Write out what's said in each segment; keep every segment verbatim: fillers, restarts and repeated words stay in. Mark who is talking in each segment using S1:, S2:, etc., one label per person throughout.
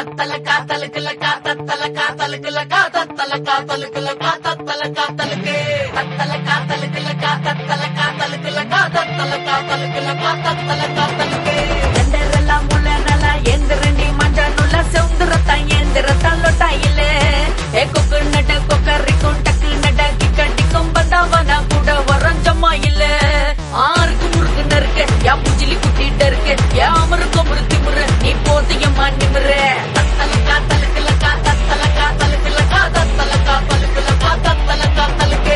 S1: தத்தல காத்தலுக்குல காத்தல காத்தலுக்குல காத்தல காத்தலுக்குல காத்தல காத்தலுக்கு தத்தல காத்தலுக்குல காத்தல காத்தலுக்குல காத்தல காத்தலுக்குல காத்தல காத்தலுக்கு எந்தரெல்லாம் முள்ள நல்லா எந்திரண்டி மஞ்சள் நுள்ள செவுந்துரத்தான் எந்திரத்தான் லொட்டாயிலே ஏ கொக்கு நட கொக்கரிக்கும் டக்கு நட கிக்கடிக்கும் பந்தாவனா கூட வரஞ்சம்மா இல்ல ஆருக்கு முறுக்கு நறுக்கு யா புஜிலி குட்டிட்டு இருக்கு யா அமருக்கு முறுத்தி முறு நீ போதியம்மா நிமிரு தத்தல காத்தலுக்குல காத்தல காத்தலுக்குல காத்தல காத்தலுக்குல காத்தல காத்தலுக்கு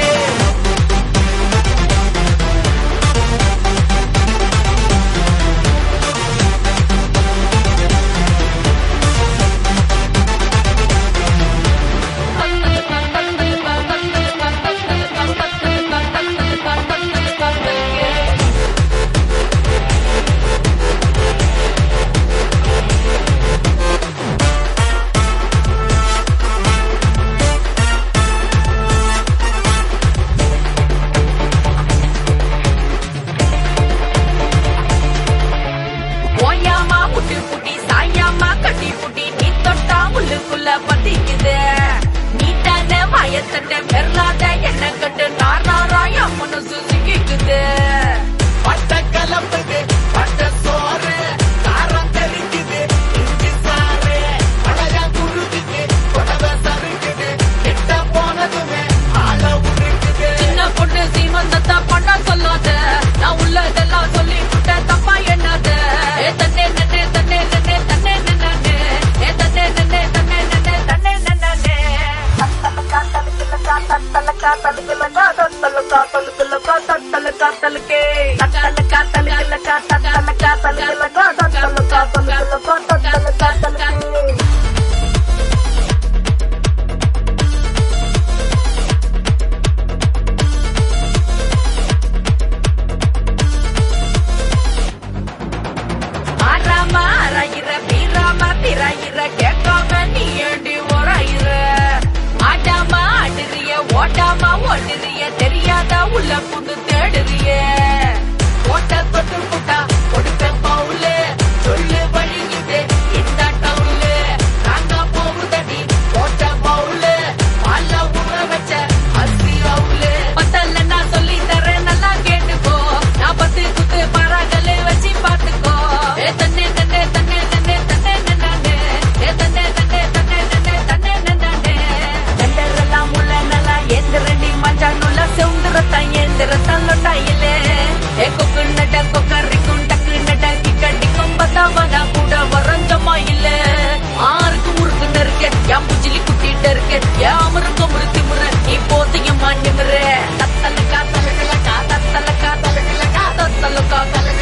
S1: காத்தல காத்தல காத்தல காத்தல